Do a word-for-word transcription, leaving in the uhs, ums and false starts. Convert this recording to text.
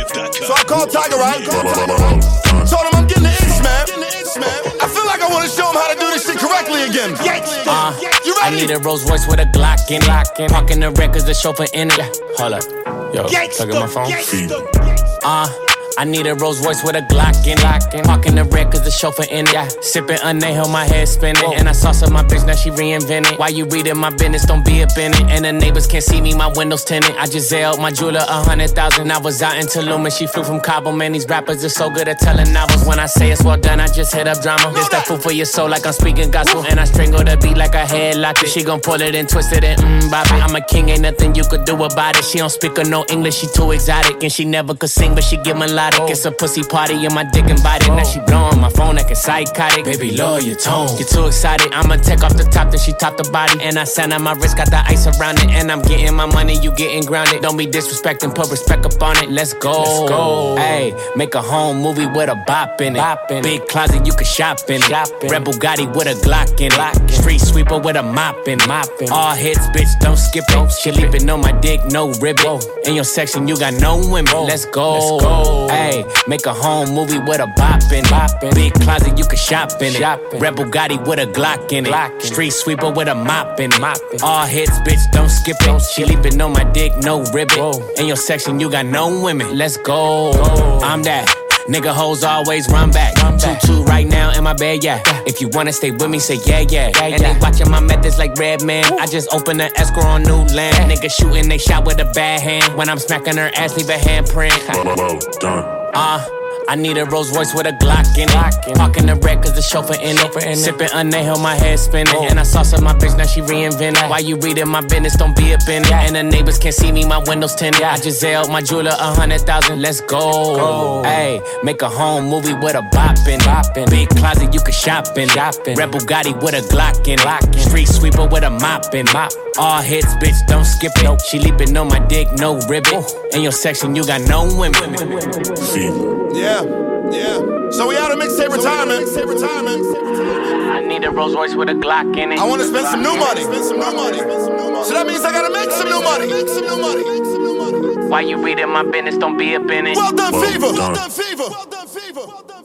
So I called Tiger out. Told him I'm getting the itch, man. I feel like I want to show him how to do this shit correctly again. Uh, You I ready? need a Rolls Royce with a Glock in. Parking the records, the chauffeur in it. Hold up. Yo, plug in my phone. Uh, I need a Rolls Royce with a Glock in. Parking the red cause the chauffeur in it. Sipping Anejo, my head spinning. And I saw some my bitch, now she reinvented. Why you reading my business, don't be up in it. And the neighbors can't see me, my windows tinted. I just zailed my jeweler a hundred thousand. I was out in Tulum and she flew from Cabo. Man, these rappers are so good at telling novels. When I say it's well done, I just hit up drama. This that food for your soul like I'm speaking gospel. And I strangle the beat like a headlock it. She gon' pull it and twist it and mmm bop it. I'm a king, ain't nothing you could do about it. She don't speak or no English, she too exotic. And she never could sing, but she give melodic. It's a pussy party and my dick invited. Now she blowing my phone like a psychotic. Baby, lower your tone. You're too excited. I'ma take off the top, then she top the body. And I sand on my wrist, got the ice around it. And I'm getting my money, you getting grounded. Don't be disrespecting, put respect up on it. Let's go. Let's go. Hey, make a home movie with a bop in it. Bop in Big closet, you can shop in it. Shop in Red Bugatti with a Glock in it. Street sweeper with a mop in it. All hits, bitch, don't skip it. She leaping on my dick, no ribbon. In your section, you got no women. Let's go. Let's go. Hey, make a home movie with a bop in it. Big closet, you can shop in it. Red Bugatti with a Glock in it. Street sweeper with a mop in it. All hits, bitch, don't skip it. She leaping on my dick, no ribbon. In your section, you got no women. Let's go. I'm that. Nigga hoes always run back. Two-two right now in my bed, yeah. If you wanna stay with me, say yeah, yeah. And they watching my methods like Redman. I just opened an escrow on new land. Nigga shooting, they shot with a bad hand. When I'm smacking her ass, leave a handprint. Uh, I need a Rolls Royce with a Glock in it. Parking the red cause the chauffeur in it. Sipping Anejo, my head spinning. And I saw some my bitch, now she reinvented. Why you reading my business, don't be up in it. And the neighbors can't see me, my windows tinted. I just zailed my jeweler a hundred thousand. Let's go. Hey, make a home movie with a bop in it. Big closet, you can shop in it. Red Bugatti with a Glock in it. Street sweeper with a mop in it. All hits, bitch, don't skip it. She leaping on my dick, no ribbon. In your section, you got no women. Yeah, yeah. So we out of mixtape retirement. I need a Rolls Royce with a Glock in it. I want to spend some new money. So that means I gotta make some new money. Why you reading my business, don't be up in it. Well done, Fever. Well done, Fever. Well done, Fever.